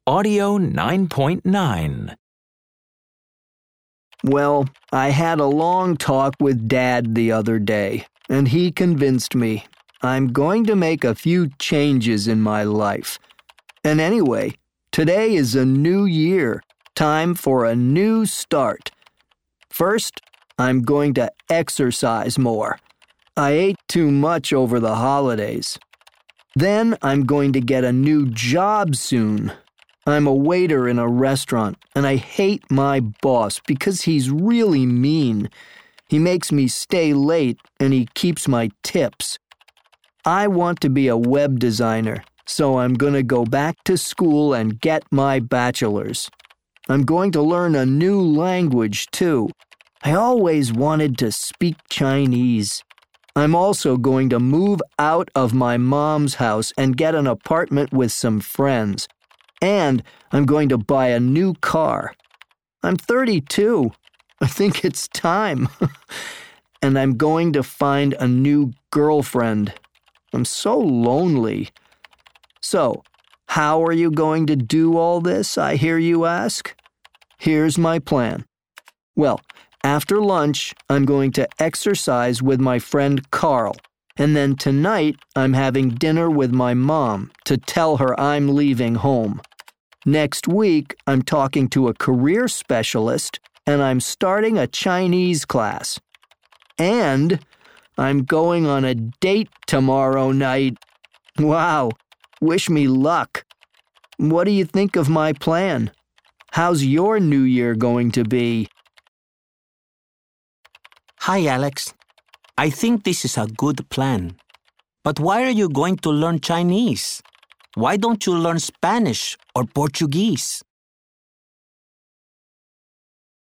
Audio 9.9. Well, I had a long talk with Dad the other day, and he convinced me I'm going to make a few changes in my life. And anyway, today is a new year, time for a new start. First, I'm going to exercise more. I ate too much over the holidays. Then I'm going to get a new job soon. I'm a waiter in a restaurant, and I hate my boss because he's really mean. He makes me stay late, and he keeps my tips. I want to be a web designer, so I'm going to go back to school and get my bachelor's. I'm going to learn a new language, too. I always wanted to speak Chinese. I'm also going to move out of my mom's house and get an apartment with some friends. And I'm going to buy a new car. I'm 32. I think it's time. And I'm going to find a new girlfriend. I'm so lonely. So, how are you going to do all this, I hear you ask? Here's my plan. Well, after lunch, I'm going to exercise with my friend Carl. And then tonight, I'm having dinner with my mom to tell her I'm leaving home. Next week, I'm talking to a career specialist, and I'm starting a Chinese class. And I'm going on a date tomorrow night. Wow, wish me luck. What do you think of my plan? How's your new year going to be? Hi, Alex. I think this is a good plan. But why are you going to learn Chinese? Why don't you learn Spanish or Portuguese?